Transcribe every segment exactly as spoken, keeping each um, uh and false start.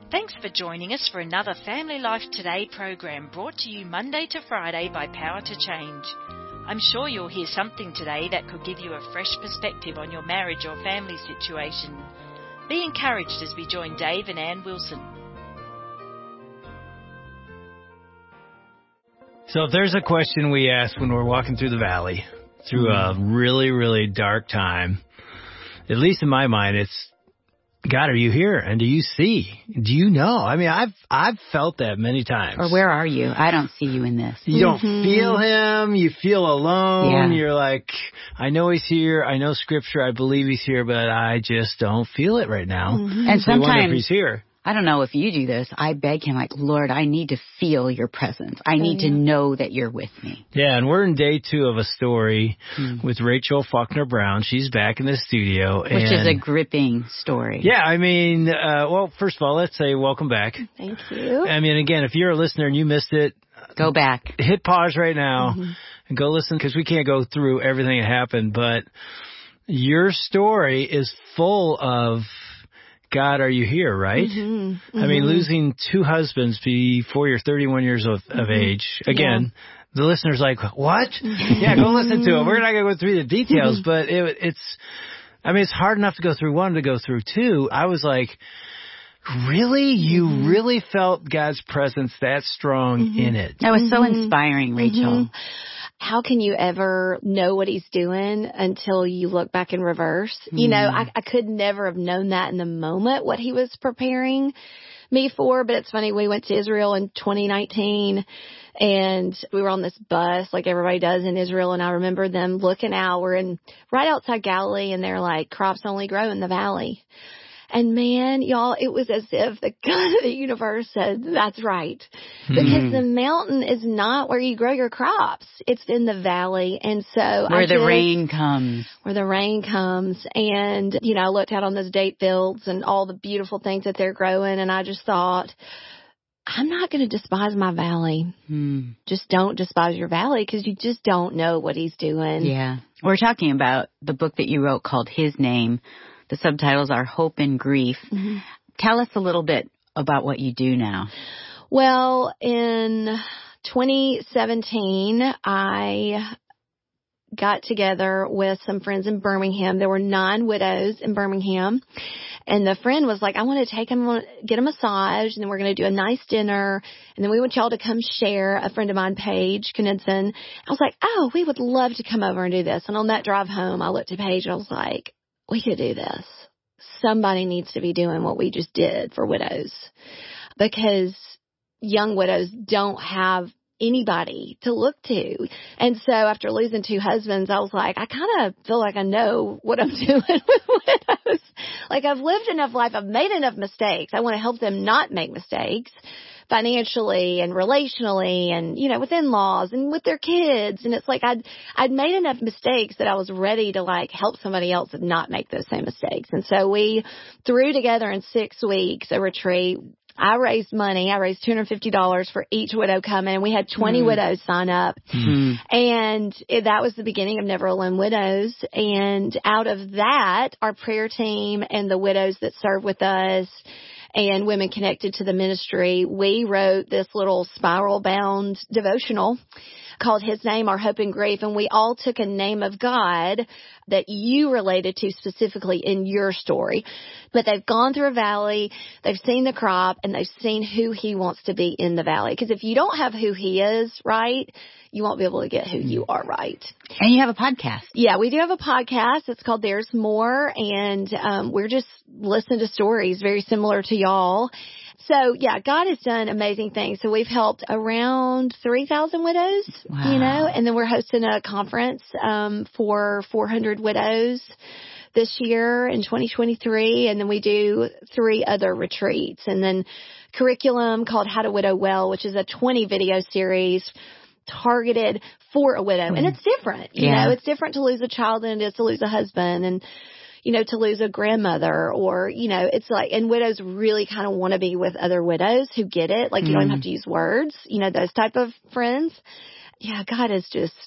Thanks for joining us for another Family Life Today program brought to you Monday to Friday by Power to Change. I'm sure you'll hear something today that could give you a fresh perspective on your marriage or family situation. Be encouraged as we join Dave and Ann Wilson. So if there's a question we ask when we're walking through the valley, through a really, really dark time, at least in my mind, it's, God, are you here? And do you see? Do you know? I mean, I've I've felt that many times. Or where are you? I don't see you in this. You mm-hmm. don't feel him. You feel alone. Yeah. You're like, I know he's here. I know Scripture. I believe he's here, but I just don't feel it right now. Mm-hmm. And so sometimes, I wonder if he's here. I don't know if you do this. I beg him, like, Lord, I need to feel your presence. I need mm-hmm. to know that you're with me. Yeah, and we're in day two of a story mm. with Rachel Faulkner Brown. She's back in the studio. Which and is a gripping story. Yeah, I mean, uh, well, first of all, let's say welcome back. Thank you. I mean, again, if you're a listener and you missed it, go back. Hit pause right now mm-hmm. and go listen, because we can't go through everything that happened. But your story is full of, God, are you here, right? Mm-hmm, mm-hmm. I mean, losing two husbands before you're thirty-one years of, of mm-hmm. age. Again, yeah. The listener's like, what? Yeah, go listen to it. We're not going to go through the details, but it, it's, I mean, it's hard enough to go through one, to go through two. I was like, really? You mm-hmm. really felt God's presence that strong mm-hmm. in it? That was so inspiring, Rachel. Mm-hmm. How can you ever know what he's doing until you look back in reverse? Mm-hmm. You know, I, I could never have known that in the moment, what he was preparing me for. But it's funny, we went to Israel in twenty nineteen and we were on this bus like everybody does in Israel. And I remember them looking out. We're in right outside Galilee and they're like, crops only grow in the valley. And man, y'all, it was as if the God of the universe said, that's right. Because mm. the mountain is not where you grow your crops. It's in the valley. And so where I the just, rain comes. Where the rain comes. And, you know, I looked out on those date fields and all the beautiful things that they're growing. And I just thought, I'm not going to despise my valley. Mm. Just don't despise your valley, because you just don't know what he's doing. Yeah. We're talking about the book that you wrote called His Name. The subtitles are Hope and Grief. Mm-hmm. Tell us a little bit about what you do now. Well, in twenty seventeen, I got together with some friends in Birmingham. There were nine widows in Birmingham. And the friend was like, I want to take them, get a massage, and then we're going to do a nice dinner. And then we want y'all to come share. A friend of mine, Paige Knudsen. I was like, oh, we would love to come over and do this. And on that drive home, I looked at Paige and I was like, we could do this. Somebody needs to be doing what we just did for widows, because young widows don't have anybody to look to. And so after losing two husbands, I was like, I kind of feel like I know what I'm doing with widows. Like, I've lived enough life. I've made enough mistakes. I want to help them not make mistakes financially and relationally and, you know, with in-laws and with their kids. And it's like I'd, I'd made enough mistakes that I was ready to like help somebody else not make those same mistakes. And so we threw together in six weeks a retreat. I raised money. I raised two hundred fifty dollars for each widow coming, and we had twenty mm. widows sign up. Mm. And it, that was the beginning of Never Alone Widows. And out of that, our prayer team and the widows that serve with us and women connected to the ministry, we wrote this little spiral-bound devotional called His Name, Our Hope and Grief. And we all took a name of God that you related to specifically in your story. But they've gone through a valley, they've seen the crop, and they've seen who he wants to be in the valley. Because if you don't have who he is right, you won't be able to get who you are right. And you have a podcast. Yeah, we do have a podcast. It's called There's More. And um, we're just listening to stories very similar to y'all. So, yeah, God has done amazing things. So we've helped around three thousand widows, wow. you know, and then we're hosting a conference um, for four hundred widows this year in twenty twenty-three. And then we do three other retreats, and then curriculum called How to Widow Well, which is a twenty video series targeted for a widow. Mm. And it's different, you yeah. know, it's different to lose a child than it is to lose a husband, and you know, to lose a grandmother, or, you know, it's like, and widows really kind of want to be with other widows who get it. Like, you mm. don't have to use words, you know, those type of friends. Yeah, God has just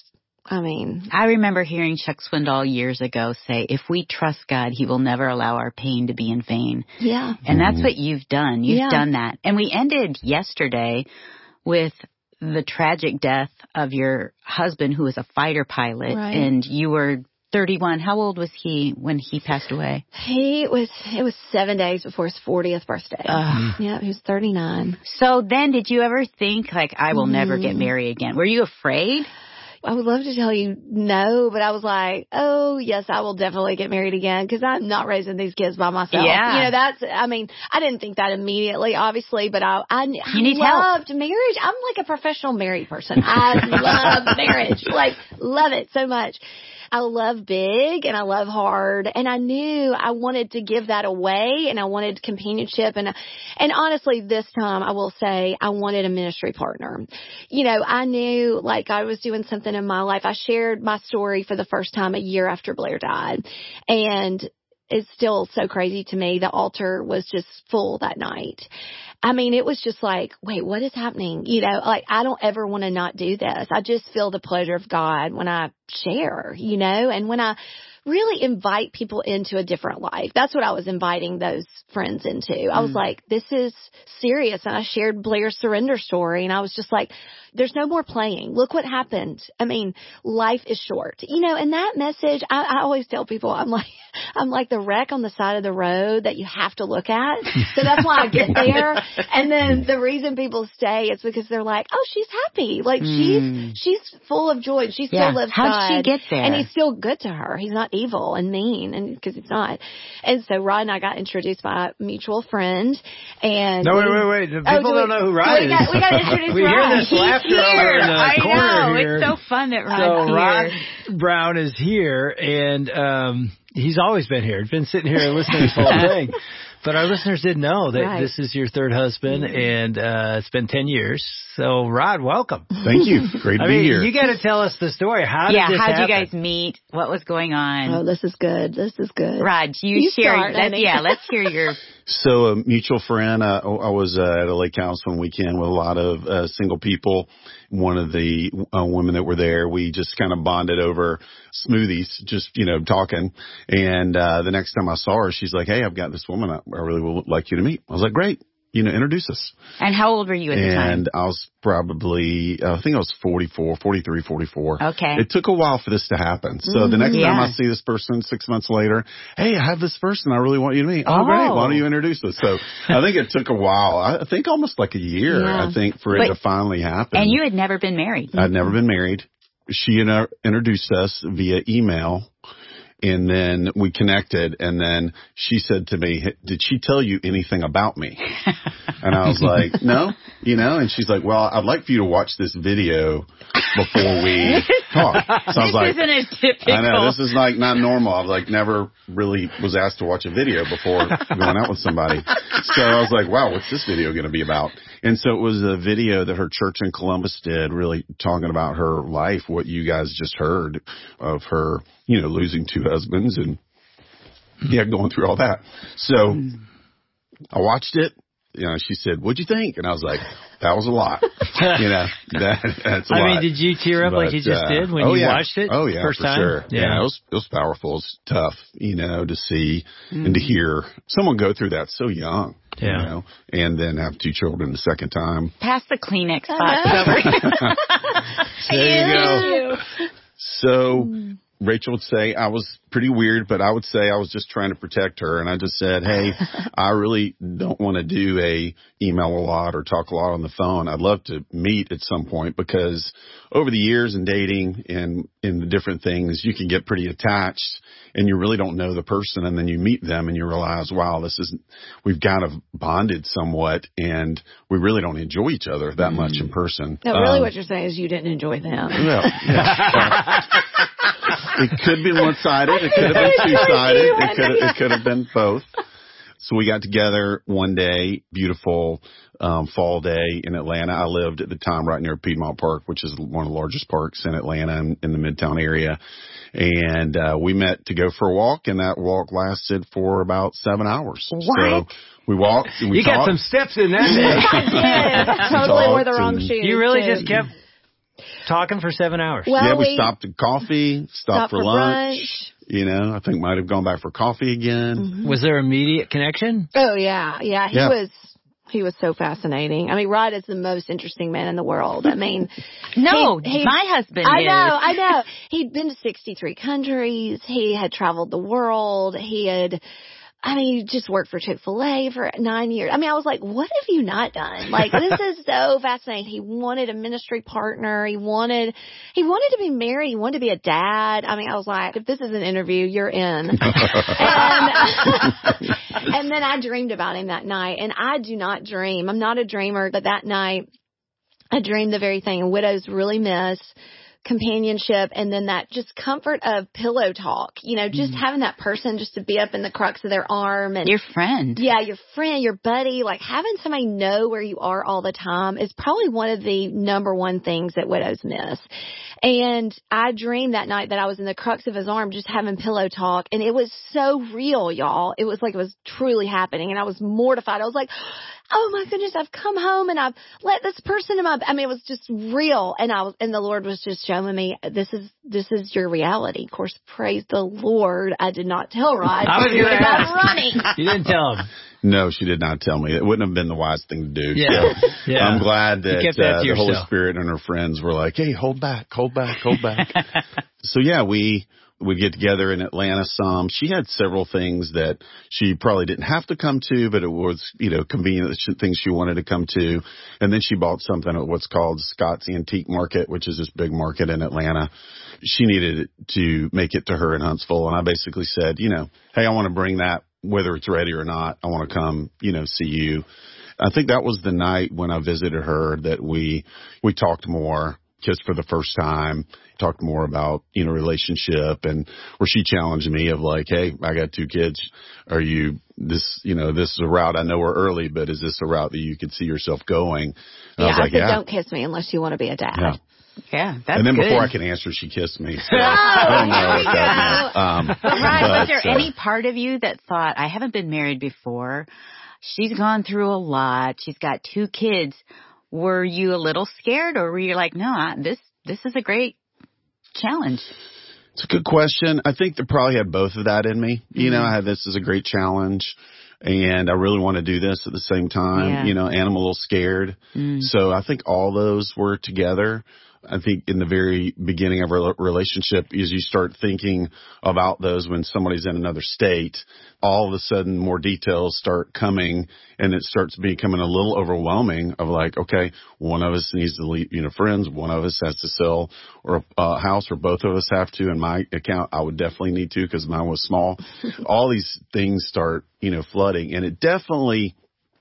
I mean, I remember hearing Chuck Swindoll years ago say, if we trust God, he will never allow our pain to be in vain. yeah. And that's what you've done. You've Yeah. done that. And we ended yesterday with the tragic death of your husband, who was a fighter pilot, Right. and you were thirty-one. How old was he when he passed away? He was, it was seven days before his fortieth birthday. Ugh. Yeah, he was thirty-nine. So then did you ever think, like, I will never get married again? Were you afraid? I would love to tell you no, but I was like, oh, yes, I will definitely get married again because I'm not raising these kids by myself. Yeah. You know, that's, I mean, I didn't think that immediately, obviously, but I, I, I need loved marriage. I'm like a professional married person. I love marriage. Like, love it so much. I love big and I love hard, and I knew I wanted to give that away, and I wanted companionship, and and honestly, this time I will say I wanted a ministry partner. You know, I knew like I was doing something in my life. I shared my story for the first time a year after Blair died, and it's still so crazy to me. The altar was just full that night. I mean, it was just like, wait, what is happening? You know, like, I don't ever want to not do this. I just feel the pleasure of God when I share, you know, and when I really invite people into a different life. That's what I was inviting those friends into. I was Mm. like, this is serious. And I shared Blair's surrender story, and I was just like, there's no more playing. Look what happened. I mean, life is short, you know, and that message, I, I always tell people, I'm like, I'm like the wreck on the side of the road that you have to look at. So that's why I get there. And then the reason people stay is because they're like, oh, she's happy. Like Mm. she's, she's full of joy. She still Yeah. lives How'd God. she get there? And he's still good to her. He's not evil and mean, and because he's not. And so Rod and I got introduced by a mutual friend. And No, wait, we- wait, wait. Oh, People do don't we- know who do Rod we is. got- we got to introduce We Rod. hear this He's laughter here. over in the I corner know. here. It's so fun that Rod's So here. Rod Brown is here, and um, he's always been here. He's been sitting here and listening to this whole thing. But our listeners didn't know that Right. this is your third husband, and uh, it's been ten years. So, Rod, welcome. Thank you. Great to I be mean, here. you got to tell us the story. How yeah, did this how'd happen? you guys meet? What was going on? Oh, this is good. This is good. Rod, you, You share. start, let's, honey. yeah, let's hear your. So a mutual friend, uh, I was uh, at a lake house one weekend with a lot of uh, single people. One of the uh, women that were there, we just kind of bonded over smoothies, just, you know, talking. And uh, the next time I saw her, she's like, hey, I've got this woman I, I really would like you to meet. I was like, great. You know, introduce us. And how old were you at the time? And I was probably, uh, I think I was forty-four, forty-three, forty-four. Okay. It took a while for this to happen. So the next Yeah. time I see this person six months later, hey, I have this person I really want you to meet. Oh, Oh. great. Why don't you introduce us? So I think it took a while. I think almost like a year, Yeah. I think, for But- it to finally happen. And you had never been married. I'd never been married. She inter- introduced us via email. And then we connected, and then she said to me, did she tell you anything about me? And I was like, no, you know, and she's like, well, I'd like for you to watch this video before we talk. So I was This like, isn't a typical. I know, this is like not normal. I was like, never really was asked to watch a video before going out with somebody. So I was like, wow, what's this video going to be about? And so it was a video that her church in Columbus did, really talking about her life, what you guys just heard of her, you know, losing two husbands and, yeah, going through all that. So I watched it. You know, she said, what'd you think? And I was like, that was a lot. You know, that, that's a I lot. mean, did you tear up like But, you just uh, did when oh, you yeah. watched it? Oh yeah, first for time? sure. Yeah. it was it was powerful. It's tough, you know, to see Mm. and to hear someone go through that so young. Yeah. You know, and then have two children the second time. Pass the Kleenex box over. There you go. So Rachel would say I was pretty weird, but I would say I was just trying to protect her. And I just said, hey, I really don't want to do a email a lot or talk a lot on the phone. I'd love to meet at some point, because over the years in dating and in the different things, you can get pretty attached and you really don't know the person. And then you meet them and you realize, wow, this is, we've kind of bonded somewhat and we really don't enjoy each other that much in person. No, really Um, what you're saying is you didn't enjoy them. well, yeah. It could have been one-sided. It could have been two-sided. It could have, it could have been both. So we got together one day, beautiful um, fall day in Atlanta. I lived at the time right near Piedmont Park, which is one of the largest parks in Atlanta in, in the Midtown area. And uh, we met to go for a walk, and that walk lasted for about seven hours. What? So we walked. And we You got talked. some steps in that day. I did. Totally wore the wrong and- shoes. You really too. just kept talking for seven hours. Well, yeah, we, we stopped at coffee, stopped, stopped for, for lunch. brunch. You know, I think might have gone back for coffee again. Mm-hmm. Was there immediate connection? Oh yeah, yeah. He Yeah. was he was so fascinating. I mean, Rod is the most interesting man in the world. I mean, No, he- he- my husband I is. know, I know. He'd been to sixty-three countries. He had traveled the world. He had, I mean, he just worked for Chick-fil-A for nine years. I mean, I was like, what have you not done? Like, this is so fascinating. He wanted a ministry partner. He wanted, he wanted to be married. He wanted to be a dad. I mean, I was like, if this is an interview, you're in. and, and then I dreamed about him that night. And I do not dream. I'm not a dreamer, but that night I dreamed the very thing widows really miss. Companionship, and then that just comfort of pillow talk, you know, just mm. having that person just to be up in the crux of their arm and your friend. Yeah, your friend, your buddy, like having somebody know where you are all the time is probably one of the number one things that widows miss. And I dreamed that night that I was in the crux of his arm just having pillow talk, and it was so real, y'all. It was like it was truly happening, and I was mortified. I was like, oh my goodness, I've come home and I've let this person in my, I mean, it was just real. And I was, and the Lord was just showing me, this is, this is your reality. Of course, praise the Lord. I did not tell Rod. I was going to ask. running. You didn't tell him. No, she did not tell me. It wouldn't have been the wise thing to do. Yeah. So yeah. I'm glad that, that uh, the yourself. Holy Spirit and her friends were like, hey, hold back, hold back, hold back. So yeah, we, we'd get together in Atlanta some. She had several things that she probably didn't have to come to, but it was, you know, convenient things she wanted to come to. And then she bought something at what's called Scott's Antique Market, which is this big market in Atlanta. She needed to make it to her in Huntsville. And I basically said, you know, hey, I want to bring that, whether it's ready or not. I want to come, you know, see you. I think that was the night when I visited her that we, we talked more. Kissed for the first time, talked more about, you know, relationship, and where she challenged me of like, hey, I got two kids. Are you this, you know, this is a route I know we're early, but is this a route that you could see yourself going? And Yeah, I was I like, said, yeah. don't kiss me unless you want to be a dad. Yeah. Yeah, that's And then good. before I could answer, she kissed me. So I don't know what that meant. Um, But Ryan, was but, there uh, any part of you that thought, I haven't been married before. She's gone through a lot. She's got two kids. Were you a little scared, or were you like, no, I, this this is a great challenge? It's a good question. I think they probably had both of that in me. Mm-hmm. You know, I had this is a great challenge, and I really want to do this at the same time. Yeah. You know, and I'm a little scared. Mm. So I think all those were together. I think in the very beginning of our relationship, as you start thinking about those when somebody's in another state, all of a sudden more details start coming, and it starts becoming a little overwhelming of like, okay, one of us needs to leave, you know, friends, one of us has to sell or a uh, house, or both of us have to. In my account, I would definitely need to because mine was small. All these things start, you know, flooding, and it definitely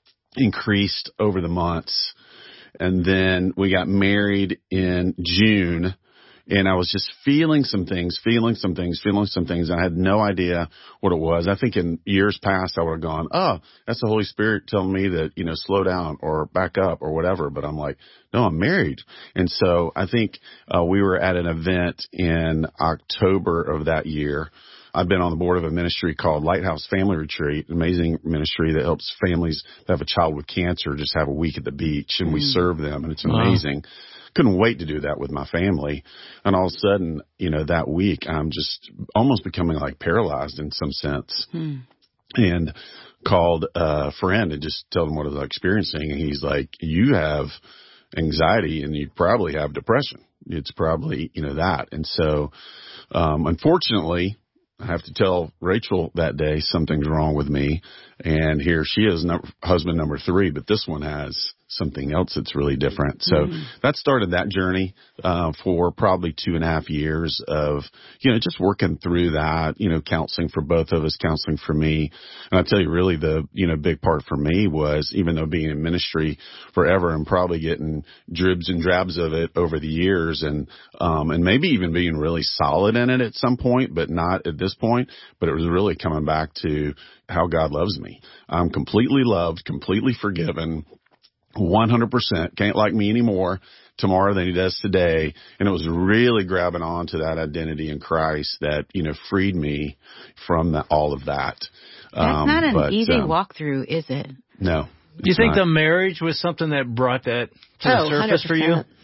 increased over the months. And then we got married in June, and I was just feeling some things, feeling some things, feeling some things. And I had no idea what it was. I think in years past, I would have gone, oh, that's the Holy Spirit telling me that, you know, slow down or back up or whatever. But I'm like, no, I'm married. And so I think uh, we were at an event in October of that year. I've been on the board of a ministry called Lighthouse Family Retreat, an amazing ministry that helps families that have a child with cancer just have a week at the beach, and mm. we serve them, and it's amazing. Wow. Couldn't wait to do that with my family. And all of a sudden, you know, that week, I'm just almost becoming like paralyzed in some sense. Mm. And called a friend and just told him what I was experiencing. And he's like, you have anxiety and you probably have depression. It's probably, you know, that. And so, um, unfortunately, I have to tell Rachel that day something's wrong with me, and here she is, no, husband number three, but this one has something else that's really different. So mm-hmm. that started that journey uh, for probably two and a half years of, you know, just working through that, you know, counseling for both of us, counseling for me. And I tell you, really the, you know, big part for me was, even though being in ministry forever and probably getting dribs and drabs of it over the years, and, um, and maybe even being really solid in it at some point, but not at this point, but it was really coming back to how God loves me. I'm completely loved, completely forgiven, one hundred percent, can't like me anymore tomorrow than he does today. And it was really grabbing on to that identity in Christ that, you know, freed me from the, all of that. That's um, not an but, easy um, walkthrough, is it? No. Do you think not. The marriage was something that brought that to oh, the surface one hundred percent. for you?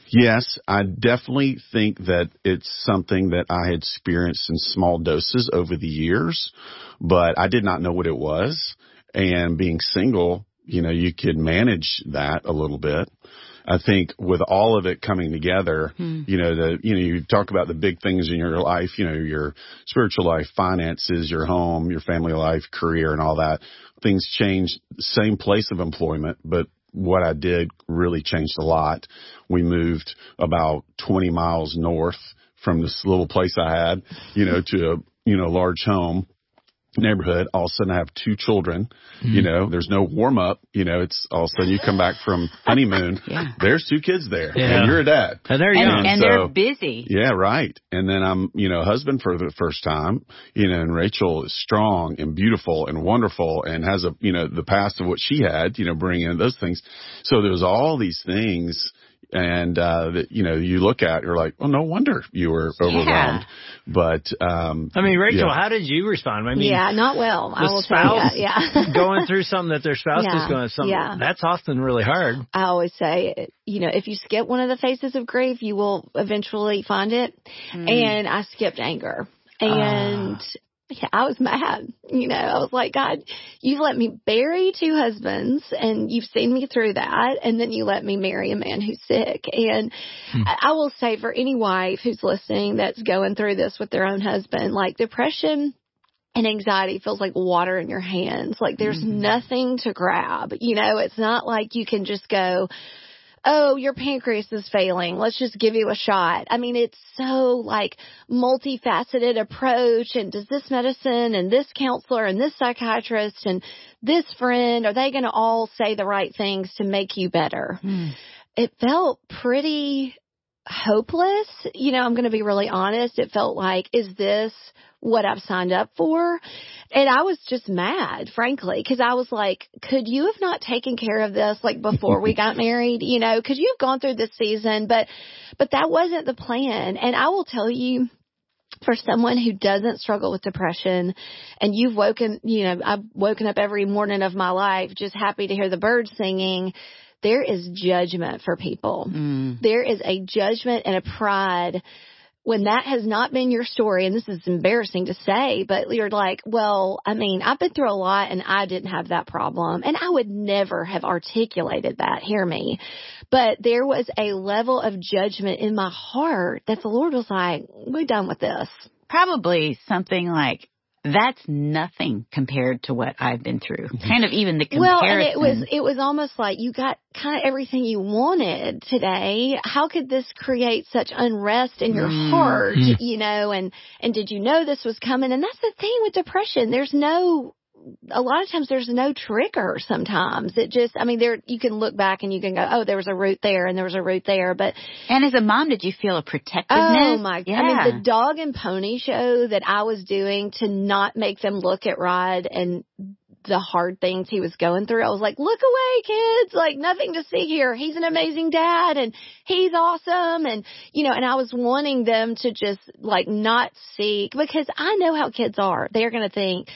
Yes, I definitely think that it's something that I had experienced in small doses over the years, but I did not know what it was. And being single, you know, you could manage that a little bit. I think with all of it coming together, hmm. you know, the, you know, you talk about the big things in your life, you know, your spiritual life, finances, your home, your family life, career, and all that. Things change, same place of employment, but what I did really changed a lot. We moved about twenty miles north from this little place I had, you know, to a, you know, large home neighborhood. All of a sudden I have two children, mm-hmm. you know, there's no warm up, you know, it's all of a sudden you come back from honeymoon. yeah. There's two kids there yeah. and you're a dad. And they're young. And, and so, they're busy. Yeah, right. And then I'm, you know, husband for the first time, you know, and Rachel is strong and beautiful and wonderful and has a, you know, the past of what she had, you know, bringing in those things. So there's all these things. And, uh, that, you know, you look at, you're like, well, no wonder you were overwhelmed. Yeah. But, um, I mean, Rachel, yeah. how did you respond? I mean, yeah, not well. I will spouse tell you. Yeah. going through something that their spouse yeah. is going through, yeah. that's often really hard. I always say, you know, if you skip one of the phases of grief, you will eventually find it. Mm. And I skipped anger. And, uh. yeah, I was mad. You know, I was like, God, you've let me bury two husbands and you've seen me through that. And then you let me marry a man who's sick. And hmm. I will say for any wife who's listening that's going through this with their own husband, like depression and anxiety feels like water in your hands. Like there's mm-hmm. nothing to grab. You know, it's not like you can just go, oh, your pancreas is failing. Let's just give you a shot. I mean, it's so like multifaceted approach. And does this medicine and this counselor and this psychiatrist and this friend, are they going to all say the right things to make you better? Mm. It felt pretty hopeless. You know, I'm going to be really honest. It felt like, is this what I've signed up for? And I was just mad, frankly, because I was like, could you have not taken care of this like before we got married? You know, could you have gone through this season? But, but that wasn't the plan. And I will tell you, for someone who doesn't struggle with depression and you've woken, you know, I've woken up every morning of my life just happy to hear the birds singing. There is judgment for people. Mm. There is a judgment and a pride when that has not been your story, and this is embarrassing to say, but you're like, well, I mean, I've been through a lot and I didn't have that problem. And I would never have articulated that, hear me. But there was a level of judgment in my heart that the Lord was like, we're done with this. Probably something like, that's nothing compared to what I've been through. Kind of even the comparison. Well, and it was, it was almost like you got kind of everything you wanted today. How could this create such unrest in your mm. heart, you know, and, and did you know this was coming? And that's the thing with depression. There's no, a lot of times there's no trigger sometimes. It just, I mean, there, you can look back and you can go, oh, there was a root there and there was a root there. But, and as a mom, did you feel a protectiveness? Oh my, yeah. I mean, the dog and pony show that I was doing to not make them look at Rod and the hard things he was going through. I was like, look away, kids, like nothing to see here. He's an amazing dad and he's awesome. And, you know, and I was wanting them to just like not see, because I know how kids are. They're going to think,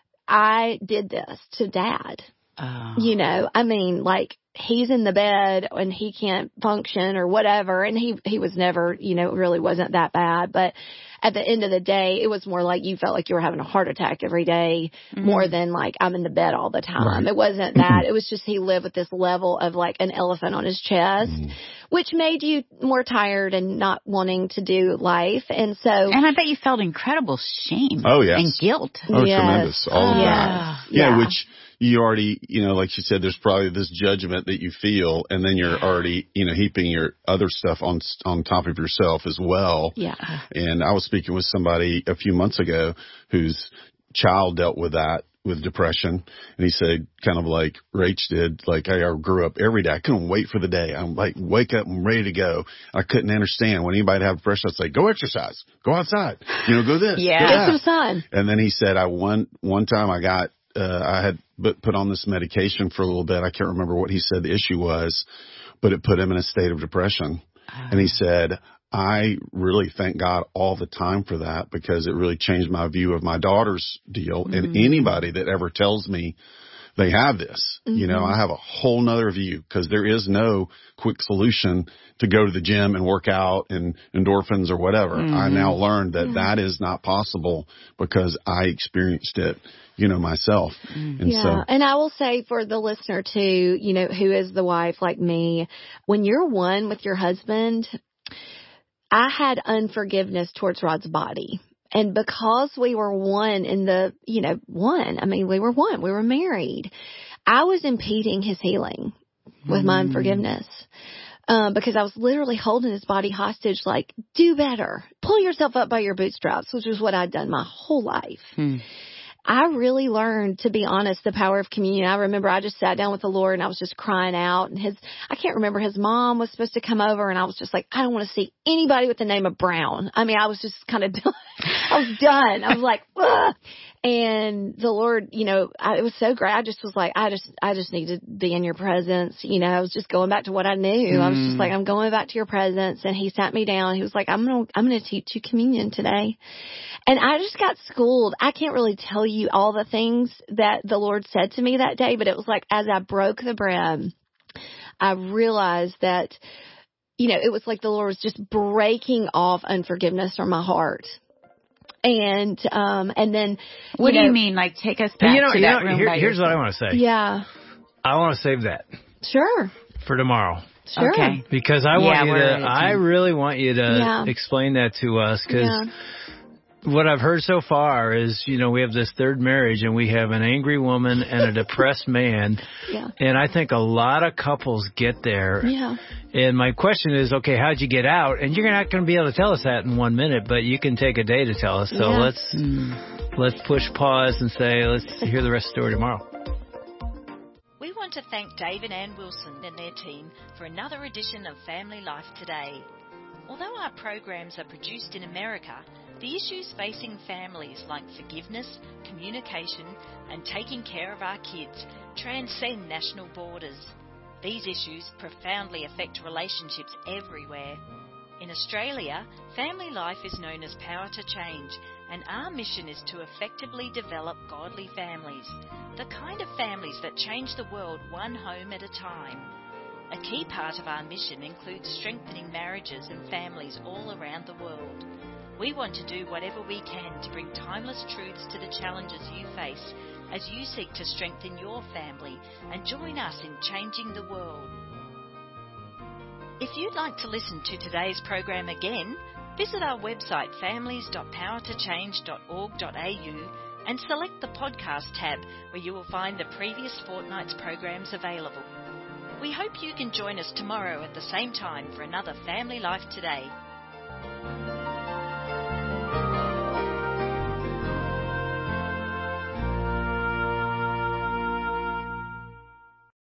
I did this to dad. Oh. You know, I mean, like he's in the bed and he can't function or whatever. And he, he was never, you know, it really wasn't that bad. But at the end of the day, it was more like you felt like you were having a heart attack every day, mm-hmm. more than like I'm in the bed all the time. Right. It wasn't that. It was just he lived with this level of like an elephant on his chest, mm-hmm. which made you more tired and not wanting to do life. And so. And I bet you felt incredible shame. Oh, yes. And guilt. Oh, yes. Tremendous. All of yeah. that. Yeah, yeah, which you already, you know, like you said, there's probably this judgment that you feel, and then you're already, you know, heaping your other stuff on on top of yourself as well. Yeah. And I was speaking with somebody a few months ago whose child dealt with that, with depression. And he said, kind of like Rach did, like I grew up every day. I couldn't wait for the day. I'm like, wake up, I'm ready to go. I couldn't understand when anybody had depression. I'd say, go exercise, go outside, you know, go this. Yeah. Go Get some sun. And then he said, I one, one time I got, uh, I had put on this medication for a little bit. I can't remember what he said the issue was, but it put him in a state of depression. Oh. And he said, I really thank God all the time for that, because it really changed my view of my daughter's deal. Mm-hmm. And anybody that ever tells me they have this. Mm-hmm. You know, I have a whole nother view because there is no quick solution to go to the gym and work out and endorphins or whatever. Mm-hmm. I now learned that mm-hmm. that is not possible because I experienced it, you know, myself. Mm-hmm. And yeah. so, and I will say for the listener too, you know, who is the wife like me, when you're one with your husband, I had unforgiveness towards Rod's body. And because we were one in the, you know, one, I mean, we were one, we were married. I was impeding his healing with mm. my unforgiveness. Um, because I was literally holding his body hostage, like, do better. Pull yourself up by your bootstraps, which is what I'd done my whole life. Mm. I really learned, to be honest, the power of communion. I remember I just sat down with the Lord and I was just crying out, and his, I can't remember, his mom was supposed to come over, and I was just like, I don't want to see anybody with the name of Brown. I mean, I was just kind of done. I was done. I was like, ugh. And the Lord, you know, I, it was so great. I just was like, I just, I just need to be in your presence. You know, I was just going back to what I knew. Mm. I was just like, I'm going back to your presence. And he sat me down. He was like, I'm going to, I'm going to teach you communion today. And I just got schooled. I can't really tell you all the things that the Lord said to me that day, but it was like, as I broke the bread, I realized that, you know, it was like the Lord was just breaking off unforgiveness from my heart. And, um, and then, what do know, you mean? Like, take us back you know, to you that know, room here, by here's yourself. what I want to say. Yeah. I want to save that. Sure. For tomorrow. Sure. Okay. Because I yeah, want you to, I really want you to yeah. explain that to us, because yeah. what I've heard so far is, you know, we have this third marriage and we have an angry woman and a depressed man. Yeah. And I think a lot of couples get there. Yeah. And my question is, okay, how'd you get out? And you're not going to be able to tell us that in one minute, but you can take a day to tell us. So yeah. let's, mm. let's push pause and say, let's hear the rest of the story tomorrow. We want to thank Dave and Ann Wilson and their team for another edition of Family Life Today. Although our programs are produced in America, the issues facing families like forgiveness, communication, and taking care of our kids transcend national borders. These issues profoundly affect relationships everywhere. In Australia, Family Life is known as Power to Change, and our mission is to effectively develop godly families, the kind of families that change the world one home at a time. A key part of our mission includes strengthening marriages and families all around the world. We want to do whatever we can to bring timeless truths to the challenges you face as you seek to strengthen your family and join us in changing the world. If you'd like to listen to today's program again, visit our website families dot power to change dot org dot a u and select the podcast tab, where you will find the previous fortnight's programs available. We hope you can join us tomorrow at the same time for another Family Life Today.